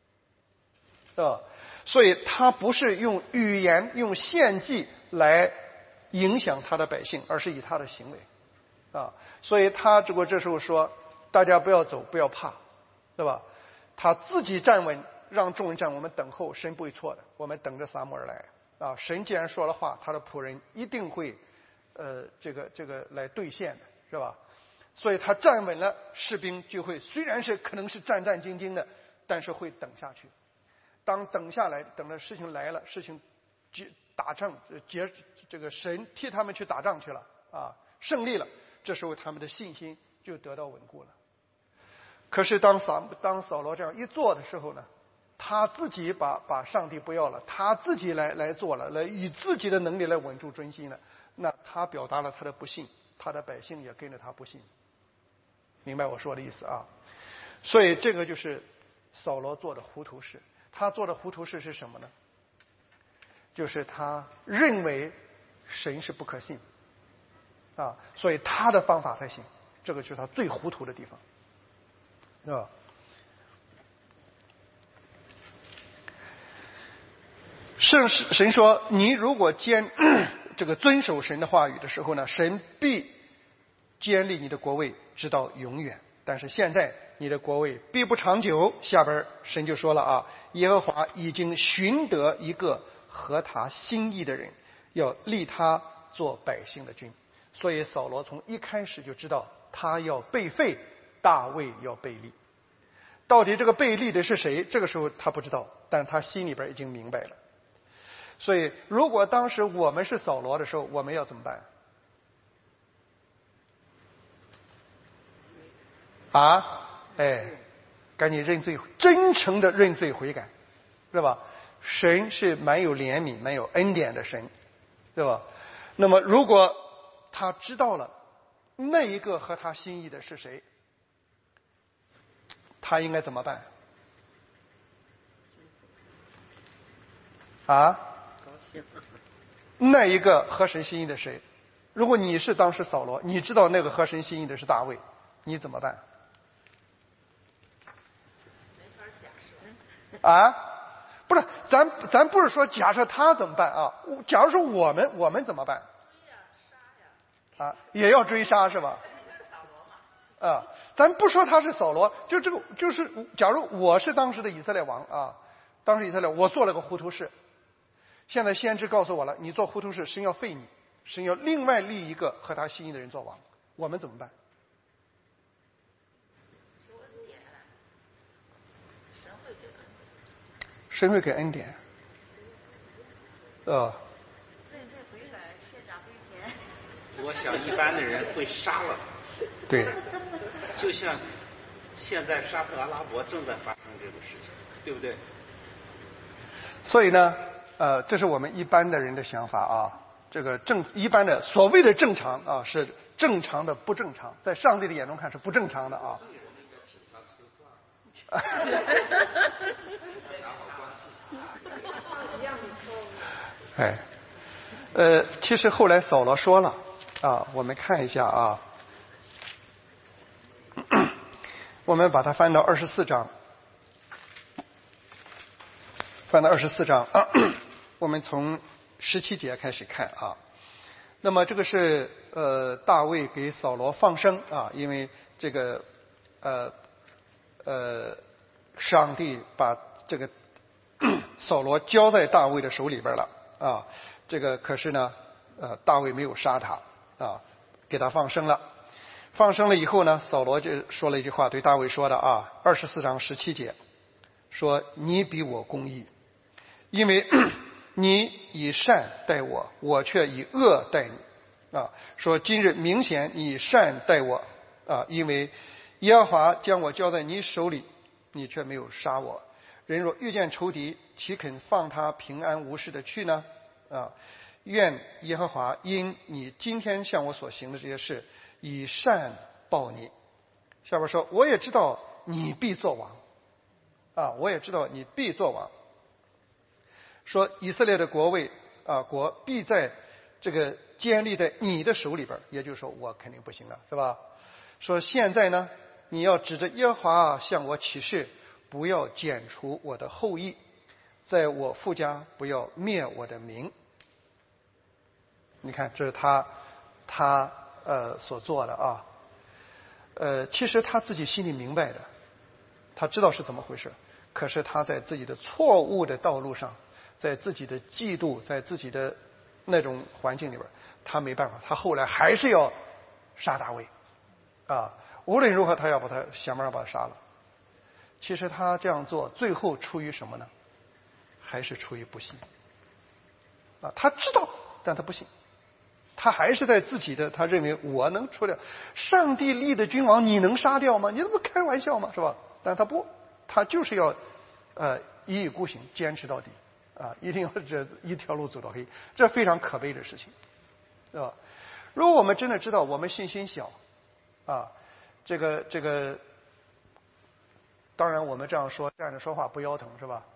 所以他不是用语言用献祭来影响他的百姓，而是以他的行为所以他这时候说，大家不要走，不要怕，对吧？他自己站稳，让众人站稳，我们等候，神不会错的，我们等着撒母耳来神既然说了话，他的仆人一定会这个来兑现的，是吧？所以他站稳了，士兵就会虽然是可能是战战兢兢的，但是会等下去。当等下来，等到事情来了，事情打仗这个神替他们去打仗去了胜利了，这时候他们的信心就得到稳固了。可是当扫罗这样一做的时候呢，他自己把上帝不要了，他自己来做了，来以自己的能力来稳住军心了，那他表达了他的不信，他的百姓也跟着他不信。明白我说的意思啊？所以这个就是扫罗做的糊涂事。他做的糊涂事是什么呢？就是他认为神是不可信所以他的方法才行，这个就是他最糊涂的地方神说，你如果这个遵守神的话语的时候呢，神必坚立你的国位直到永远。但是现在你的国位必不长久。下边神就说了耶和华已经寻得一个合他心意的人，要立他做百姓的君。所以扫罗从一开始就知道他要被废，大卫要被立。到底这个被立的是谁？这个时候他不知道，但是他心里边已经明白了。所以如果当时我们是扫罗的时候，我们要怎么办？ 啊，哎，赶紧认罪，真诚的认罪悔改，是吧？神是蛮有怜悯、蛮有恩典的神，对吧？那么如果他知道了那一个合他心意的是谁，他应该怎么办？啊？那一个合神心意的谁？如果你是当时扫罗，你知道那个合神心意的是大卫，你怎么办？啊？不是，咱不是说假设他怎么办啊？假如说我们怎么办？啊，也要追杀是吧？啊，咱不说他是扫罗，就这个就是，假如我是当时的以色列王啊，当时以色列我做了个糊涂事，现在先知告诉我了，你做糊涂事，神要废你，神要另外立一个合他心意的人做王，我们怎么办？神会给恩典。 我想一般的人会杀了。 对。 就像现在沙特阿拉伯正在发生这种事情，对不对？ 所以呢，这是我们一般的人的想法啊。这个一般的所谓的正常啊，是正常的不正常，在上帝的眼中看是不正常的啊。哎，其实后来扫罗说了啊，我们看一下啊，我们把它翻到24章，翻到24章，我们从17节开始看啊。那么这个是大卫给扫罗放生啊，因为这个上帝把这个扫罗交在大卫的手里边了啊。这个可是呢，大卫没有杀他啊，给他放生了。放生了以后呢，扫罗就说了一句话，对大卫说的啊，24章17节，说你比我公义，因为你以善待我，我却以恶待你啊。说今日明显你以善待我啊，因为耶和华将我交在你手里，你却没有杀我。人若遇见仇敌，岂肯放他平安无事的去呢？啊，愿耶和华因你今天向我所行的这些事，以善报你。下边说，我也知道你必作王啊，我也知道你必作王。说以色列的国位啊，国必在这个建立在你的手里边，也就是说我肯定不行了，是吧？说现在呢，你要指着耶和华向我起誓，不要剪除我的后裔，在我父家不要灭我的名。你看，这是他所做的啊。其实他自己心里明白的，他知道是怎么回事，可是他在自己的错误的道路上，在自己的嫉妒，在自己的那种环境里边，他没办法，他后来还是要杀大卫啊。无论如何，他要把他想办法把他杀了。其实他这样做，最后出于什么呢？还是出于不信啊。他知道，但他不信。他还是在自己的，他认为我能除掉上帝立的君王，你能杀掉吗？你这不开玩笑吗？是吧？但他不，他就是要一意孤行，坚持到底啊！一定要这一条路走到黑，这非常可悲的事情，是吧？如果我们真的知道我们信心小啊，这个，当然我们这样说站着说话不腰疼是吧？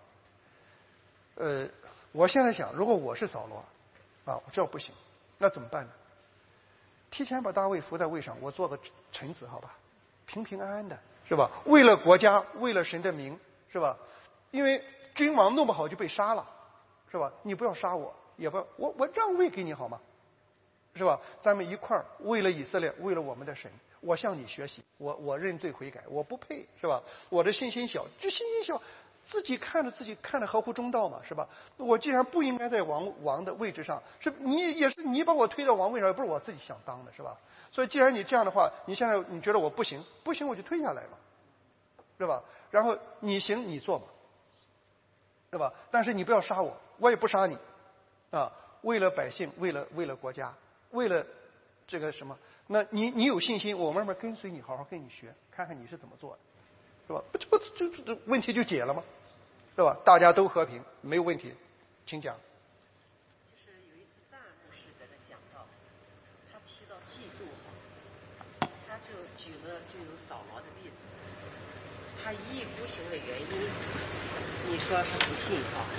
我现在想，如果我是扫罗啊，这不行。那怎么办呢？提前把大卫扶在位上，我做个臣子，好吧，平平安安的，是吧？为了国家，为了神的名，是吧？因为君王弄不好就被杀了，是吧？你不要杀我，也不我让位给你好吗？是吧？咱们一块儿为了以色列，为了我们的神，我向你学习，我认罪悔改，我不配，是吧？我的信心小，这信心小。自己看着合乎中道嘛，是吧？我既然不应该在王的位置上，是你把我推到王位上，也不是我自己想当的，是吧？所以既然你这样的话，你现在你觉得我不行我就退下来嘛，是吧？然后你行你做嘛，是吧？但是你不要杀我，我也不杀你啊！为了百姓，为了国家，为了这个什么？ 那你有信心，我慢慢跟随你，好好跟你学，看看你是怎么做的，是吧？这问题就解了吗？是吧？大家都和平，没有问题，请讲。 就是有一次大牧师在这讲到，他提到嫉妒他就举了就有扫罗的例子，他一意孤行的原因，你说是不信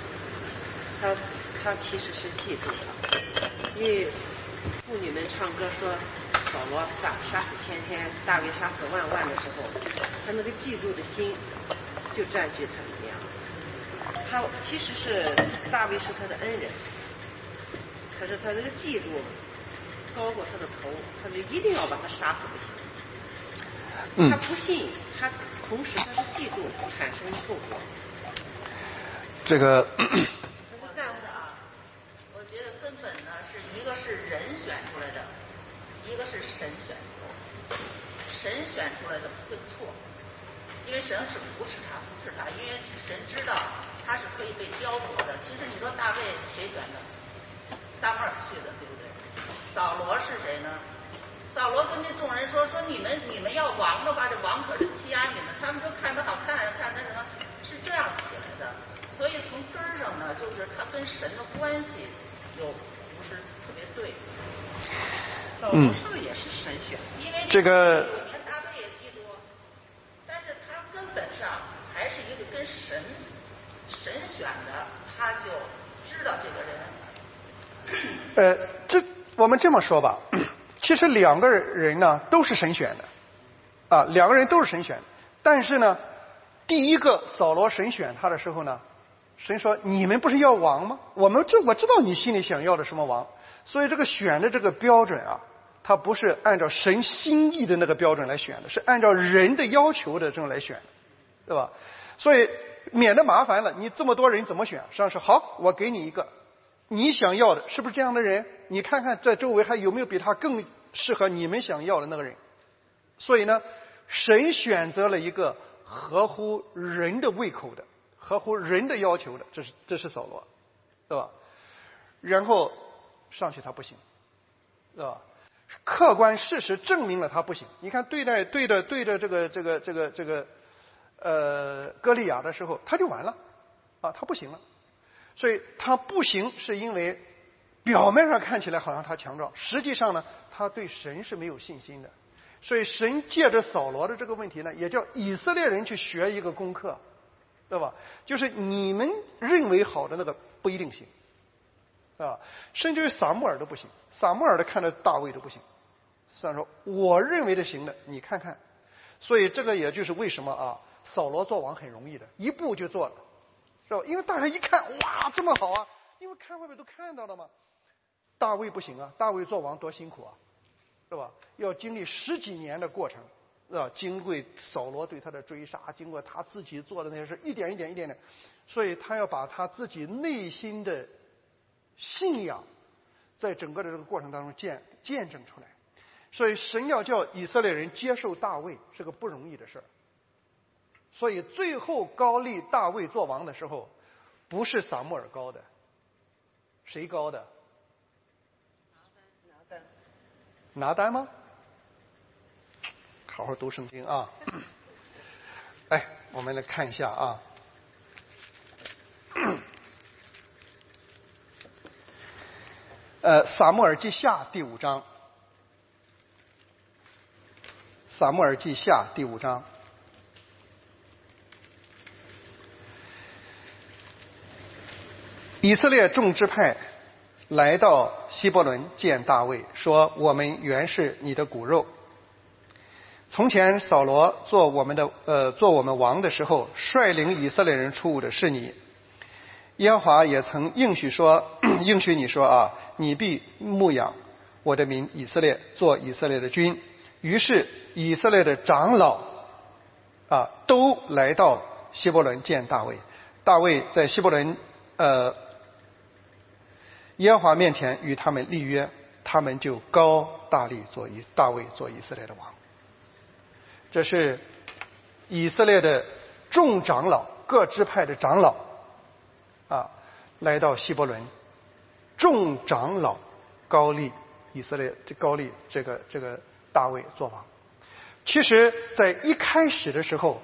他其实是嫉妒他，因为妇女们唱歌说扫罗杀死千千，大卫杀死万万的时候，他那个嫉妒的心就占据他里面了。他其实是大卫是他的恩人，可是他这个嫉妒高过他的头，他就一定要把他杀死不行。他不信，他同时他是嫉妒产生后果。 这个我赞成啊，我觉得根本呢是一个是人选出来的，一个是神选出来的。神选出来的不会错，因为神是扶持他，因为神知道他是可以被雕琢的。其实你说大卫谁选的？撒母耳去的，对不对？扫罗是谁呢？扫罗跟这众人说你们要王的话，这王可是欺压你们。他们说看得好看，看那什么，是这样起来的。所以从根儿上呢，就是他跟神的关系就不是特别对。扫罗是不是也是神选？因为这个你看大卫也嫉妒，但是他根本上还是一个跟神选的，他就知道这个人。 我们这么说吧，其实两个人呢都是神选的，啊，两个人都是神选的。但是呢，第一个扫罗神选他的时候呢，神说你们不是要王吗？我知道你心里想要的什么王，所以这个选的这个标准啊，它不是按照神心意的那个标准来选的，是按照人的要求的这种来选的，对吧？所以免得麻烦了，你这么多人怎么选？上说好，我给你一个你想要的，是不是这样的人？你看看在周围还有没有比他更适合你们想要的那个人？所以呢，神选择了一个合乎人的胃口的，合乎人的要求的，这是扫罗，对吧？然后上去他不行，对吧？客观事实证明了他不行。你看对着这个歌利亚的时候，他就完了啊，他不行了。所以他不行是因为表面上看起来好像他强壮，实际上呢他对神是没有信心的。所以神借着扫罗的这个问题呢，也叫以色列人去学一个功课，对吧？就是你们认为好的那个不一定行，啊，甚至于撒母耳都不行，撒母耳的看着大卫都不行。虽然说我认为的行的，你看看。所以这个也就是为什么啊，扫罗做王很容易的，一步就做了。是吧？因为大家一看，哇，这么好啊！因为看外面都看到了嘛。大卫不行啊，大卫做王多辛苦啊，是吧？要经历10几年的过程，经过扫罗对他的追杀，经过他自己做的那些事，一点一点，所以他要把他自己内心的信仰，在整个的这个过程当中见证出来。所以神要叫以色列人接受大卫是个不容易的事儿。所以最后高立大卫做王的时候，不是撒母耳高的，谁高的？拿单吗？好好读圣经啊！哎，我们来看一下啊。撒母耳记下第5章，撒母耳记下第5章。以色列众支派来到希伯伦见大卫，说：“我们原是你的骨肉。从前扫罗做我们王的时候，率领以色列人出伍的是你。耶和华也曾应许你说啊，你必牧养我的民以色列，做以色列的君。于是以色列的长老都来到希伯伦见大卫。大卫在希伯伦耶和华面前与他们立约，他们就高大力大卫做以色列的王。这是以色列的众长老，各支派的长老来到希伯伦，众长老高立以色列，高立这个大卫做王。其实在一开始的时候，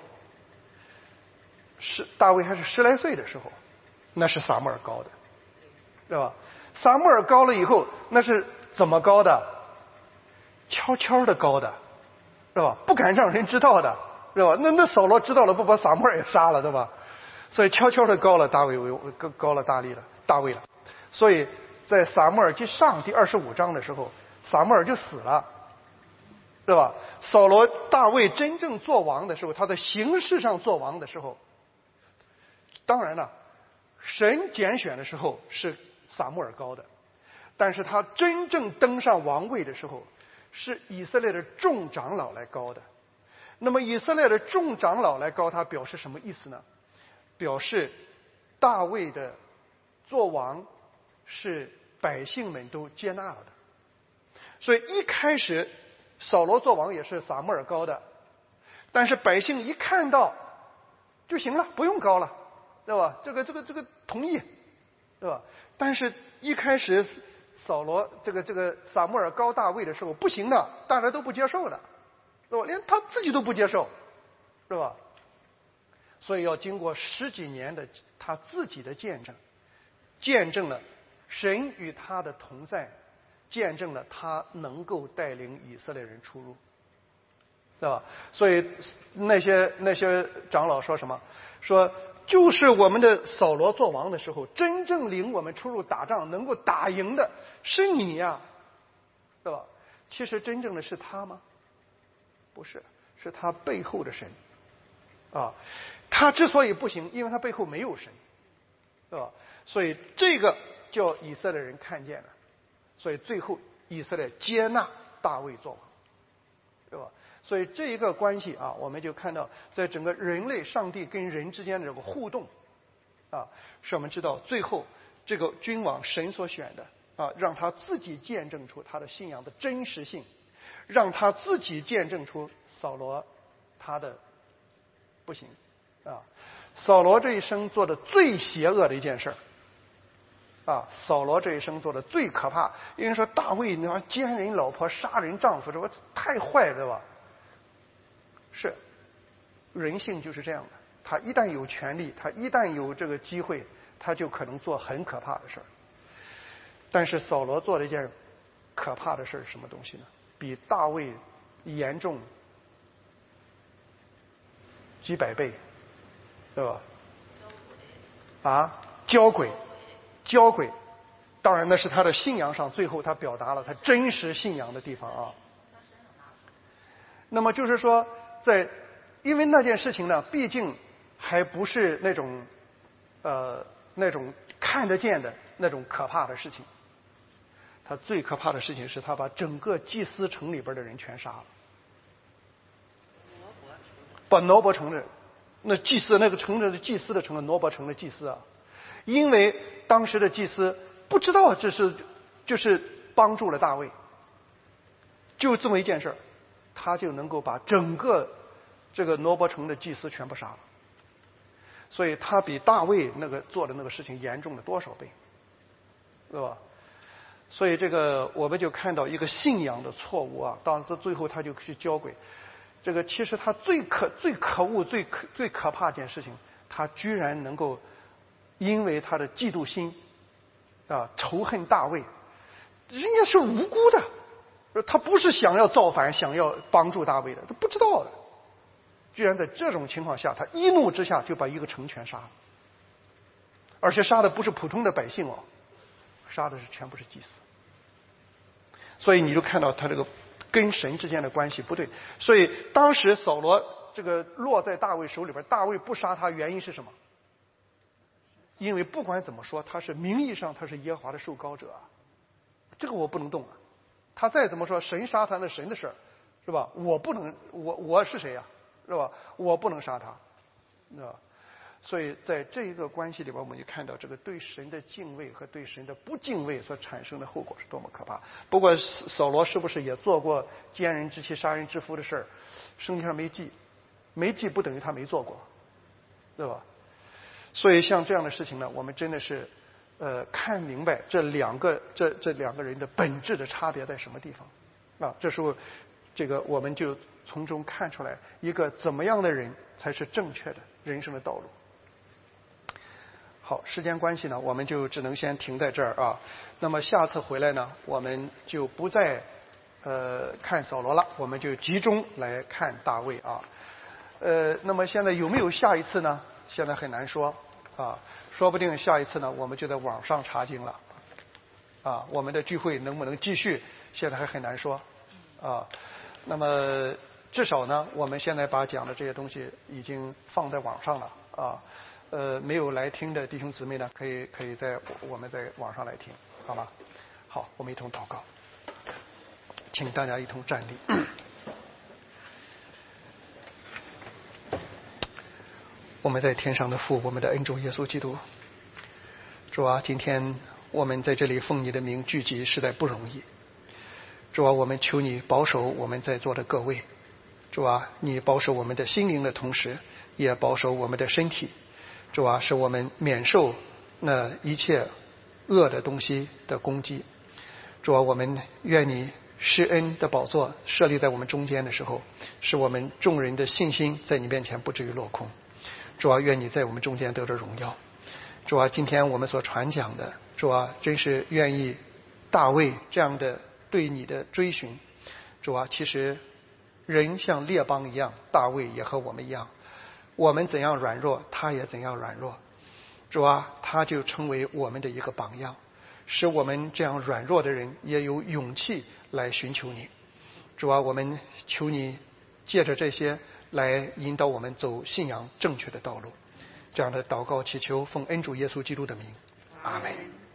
大卫还是10来岁的时候，那是撒母耳高的，对吧？撒母耳高了以后，那是怎么高的？悄悄的高的，对吧？不敢让人知道的，对吧？那扫罗知道了，不把撒母耳也杀了，对吧？所以悄悄的高了大卫了。所以在撒母耳记上第25章的时候，撒母耳就死了，对吧？大卫真正做王的时候，他在形式上做王的时候，当然了，神拣选的时候是撒母耳高的，但是他真正登上王位的时候，是以色列的众长老来高的。那么以色列的众长老来高他，表示什么意思呢？表示大卫的做王是百姓们都接纳了的。所以一开始扫罗做王也是撒母耳高的，但是百姓一看到就行了，不用高了，对吧？这个同意，对吧？但是一开始撒母耳高大卫的时候不行的，大家都不接受的，对吧？连他自己都不接受，是吧？所以要经过10几年的他自己的见证，见证了神与他的同在，见证了他能够带领以色列人出入，对吧？所以那些长老说什么？说就是我们的扫罗做王的时候，真正领我们出入打仗能够打赢的是你呀，对吧？其实真正的是他吗？不是，是他背后的神啊。他之所以不行，因为他背后没有神，对吧？所以这个叫以色列人看见了，所以最后以色列接纳大卫做王，对吧？所以这一个关系啊，我们就看到在整个人类上帝跟人之间的这个互动啊，使我们知道最后这个君王神所选的啊，让他自己见证出他的信仰的真实性，让他自己见证出扫罗他的不行啊。扫罗这一生做的最邪恶的一件事啊，扫罗这一生做的最可怕，因为说大卫那玩意奸人老婆杀人丈夫，这不太坏了，对吧？是，人性就是这样的，他一旦有权利，他一旦有这个机会，他就可能做很可怕的事儿。但是扫罗做了一件可怕的事儿，什么东西呢？比大卫严重几百倍，对吧？啊，交鬼，当然那是他的信仰上，最后他表达了他真实信仰的地方啊。那么就是说，因为那件事情呢，毕竟还不是那种看得见的那种可怕的事情。他最可怕的事情是他把整个祭司城里边的人全杀了，把挪伯城的那祭司那个城的祭司的城挪伯城的祭司啊，因为当时的祭司不知道这是就是帮助了大卫，就这么一件事，他就能够把整个这个挪伯城的祭司全部杀了，所以他比大卫那个做的那个事情严重了多少倍，对吧？所以这个我们就看到一个信仰的错误啊，到最后他就去交鬼。这个其实他最可恶、最可怕一件事情，他居然能够因为他的嫉妒心啊仇恨大卫，人家是无辜的，他不是想要造反、想要帮助大卫的，他不知道的，居然在这种情况下，他一怒之下就把一个城全杀了，而且杀的不是普通的百姓哦，杀的是全部是祭司。所以你就看到他这个跟神之间的关系不对。所以当时扫罗这个落在大卫手里边，大卫不杀他，原因是什么？因为不管怎么说，他是名义上他是耶和华的受膏者啊，这个我不能动啊。他再怎么说神杀他那神的事儿，是吧？我不能，我是谁呀？是吧？我不能杀他，是吧？所以在这一个关系里边，我们就看到这个对神的敬畏和对神的不敬畏所产生的后果是多么可怕。不过扫罗是不是也做过奸人之妻、杀人之夫的事儿？圣经上没记不等于他没做过，对吧？所以像这样的事情呢，我们真的是看明白这两个人的本质的差别在什么地方啊？这时候这个我们就从中看出来一个怎么样的人才是正确的人生的道路。好，时间关系呢，我们就只能先停在这儿啊。那么下次回来呢，我们就不再看扫罗了，我们就集中来看大卫啊。那么现在有没有下一次呢？现在很难说啊，说不定下一次呢，我们就在网上查经了啊。我们的聚会能不能继续，现在还很难说啊。那么至少呢，我们现在把讲的这些东西已经放在网上了啊。没有来听的弟兄姊妹呢，可以我们在网上来听，好吗？好，我们一同祷告，请大家一同站立。我们在天上的父，我们的恩主耶稣基督，主啊，今天我们在这里奉你的名聚集，实在不容易。主啊，我们求你保守我们在座的各位。主啊，你保守我们的心灵的同时，也保守我们的身体。主啊，使我们免受那一切恶的东西的攻击。主啊，我们愿你施恩的宝座设立在我们中间的时候，使我们众人的信心在你面前不至于落空。主啊，愿你在我们中间得着荣耀。主啊，今天我们所传讲的，主啊，真是愿意大卫这样的对你的追寻。主啊，其实人像列邦一样，大卫也和我们一样，我们怎样软弱，他也怎样软弱。主啊，他就成为我们的一个榜样，使我们这样软弱的人也有勇气来寻求你。主啊，我们求你借着这些来引导我们走信仰正确的道路。这样的祷告祈求，奉恩主耶稣基督的名，阿门。